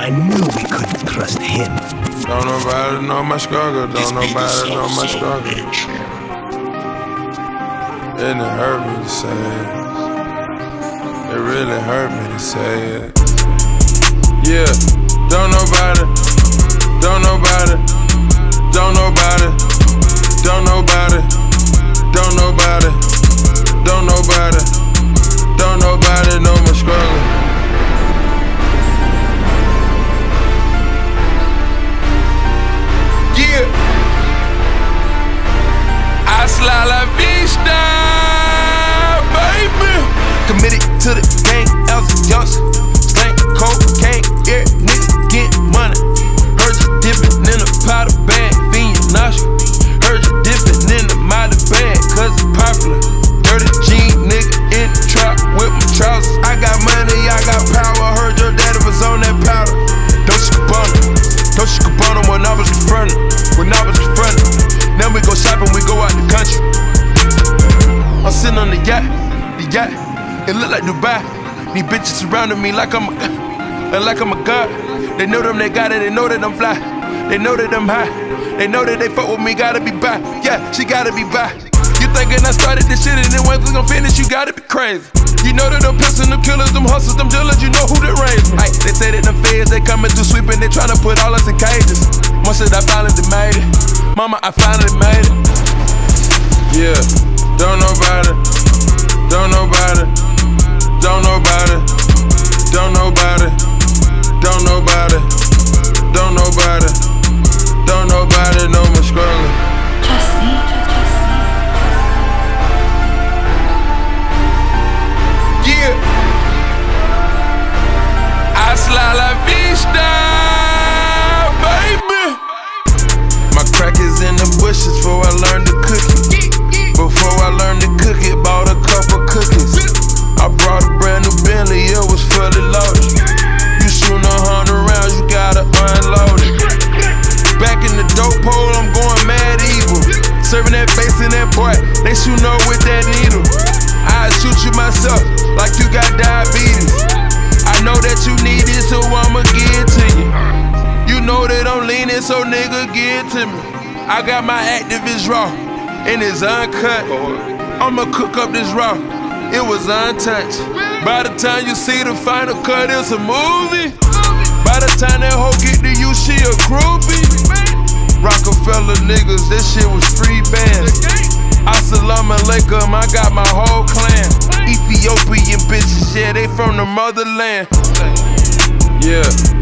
I knew we couldn't trust him. Don't nobody know my struggle, don't nobody know my struggle. And it hurt me to say it. It really hurt me to say it. Yeah, don't nobody, don't nobody, don't nobody, don't nobody, don't nobody, don't nobody, don't nobody know my struggle. Yeah, hasta la vista, baby. Committed to the gang as a youngster. Slang cocaine, yeah, nigga get money. Heard you dipping in a powder bag, fiend nostril. Heard you dipping in the Molly bag, cause it's popular. Dirty jean, nigga in the trap with my trousers. I got money, I got power. Heard your daddy was on that powder. Dolce Gabbana when I was confronted. Now we go shopping, we go out the country. I'm sitting on the yacht. It look like Dubai. These bitches surrounding me like I'm a god. They know them, they got it, they know that I'm fly. They know that I'm high. They know that they fuck with me, gotta be by. Yeah, she gotta be by. You thinking I started this shit and then when we gon' finish, you gotta be crazy. You know that them pissing, them killers, them hustlers, them dealers, you know who they raised me. They say that them feds, they coming through sweeping, they tryna put all us in cages. Once that I finally made it, mama, I finally made it. Yeah, don't nobody, don't nobody, don't nobody, don't nobody, don't nobody, don't nobody, don't nobody know my struggle. Trust me. Yeah, hasta la vista, baby. My crack is in the bushes before I learned to cook it. Before I learned to cook it, bought a couple cookies. I brought a brand new Bentley, it was fully loaded. You shoot 100 rounds, you gotta unload it. Back in the dope hole, I'm going mad evil. Serving that bass in that boy, they shootin' up with that needle. I shoot you myself, like you got diabetes. I know that you need it, so I'ma give it to you. You know that I'm leaning, so nigga, give it to me. I got my activist raw, and it's uncut. I'ma cook up this raw, it was untouched. By the time you see the final cut, it's a movie. By the time that hoe get to you, she a groupie. Rockefeller niggas, this shit was free bands. Assalamu alaikum, I got my whole clan. Ethiopian bitches, yeah, they from the motherland. Yeah.